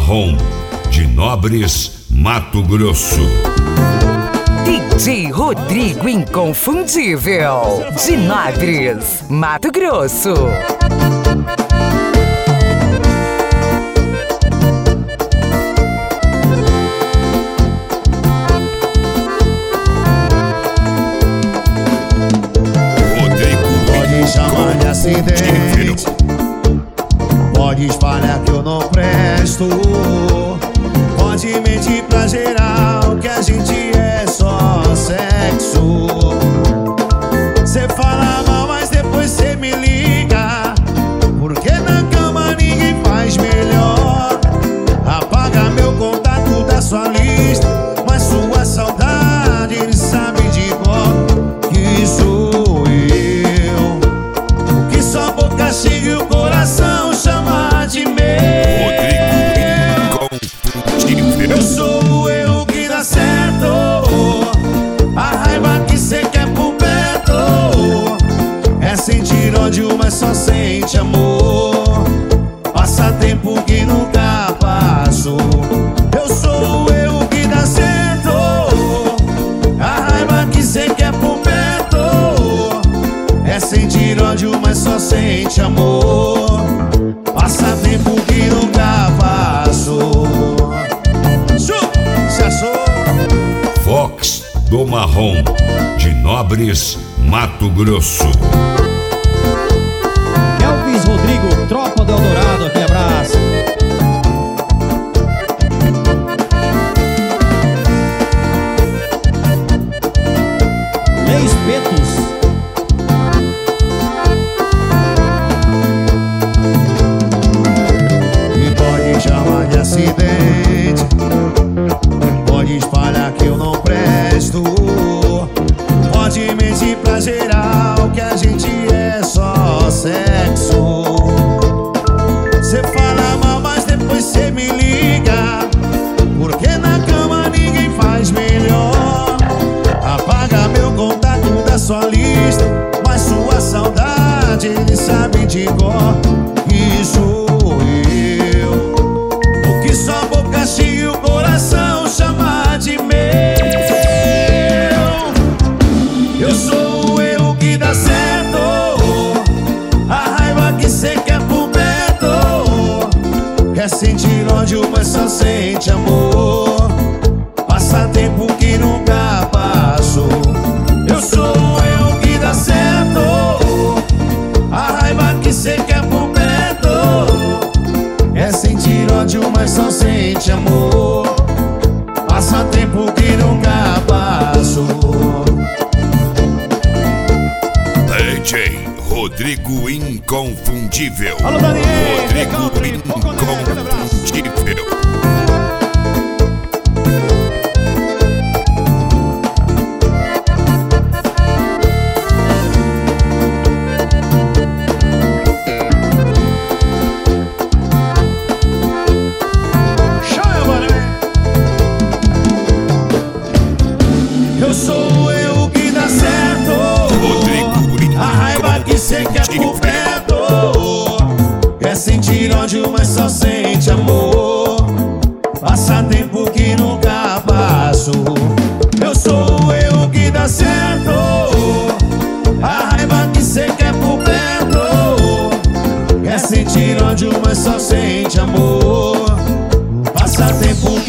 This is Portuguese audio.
Marrom, de Nobres, Mato Grosso. DJ Rodrigo Inconfundível, de Nobres, Mato Grosso. Pode chamar de acidente, pode espalhar que eu não presto, pode mentir pra geral que a gente é só sexo. Cê fala mal, mas depois cê me liga, porque na cama ninguém faz melhor. Apaga meu contato da sua lista, mas sua saudade ele sabe de cor que sou eu, que só boca chega e o coração chama de meu. Eu sou eu que dá certo, a raiva que cê quer por perto é sentir ódio, mas só sente amor. Passa tempo que nunca passou. Eu sou eu que dá certo, a raiva que cê quer por perto é sentir ódio, mas só sente amor. Passa tempo que nunca passou. Fox do Marrom, de Nobres, Mato Grosso. Elvis Rodrigo, Tropa do Eldorado, aquele abraço. Leis Petos. Me pode chamar de acidente, pode espalhar que eu não presto, pode mentir pra geral que a gente é só sexo. Cê fala mal, mas depois cê me liga, porque na cama ninguém faz melhor. Apaga meu contato da sua lista, mas sua saudade ele sabe de cor que sou eu, o que só boca cheia e o coração chama de meu. Eu sou eu que dá certo, a raiva que cê quer por perto quer sentir ódio, mas só sente amor. Passa tempo que nunca passou. Eu sou eu que dá certo, a raiva que cê quer por perto é sentir ódio, mas só sente amor. Passa tempo que nunca passou. DJ Rodrigo Inconfundível. Alô, Daniel, Rodrigo Inconfundível. Eu sou eu que dá certo, a raiva que cê quer por perto quer sentir ódio, mas só sente amor. Passa tempo que nunca passou. Eu sou eu que dá certo, a raiva que cê quer por perto quer sentir ódio, mas só sente amor. Passa tempo que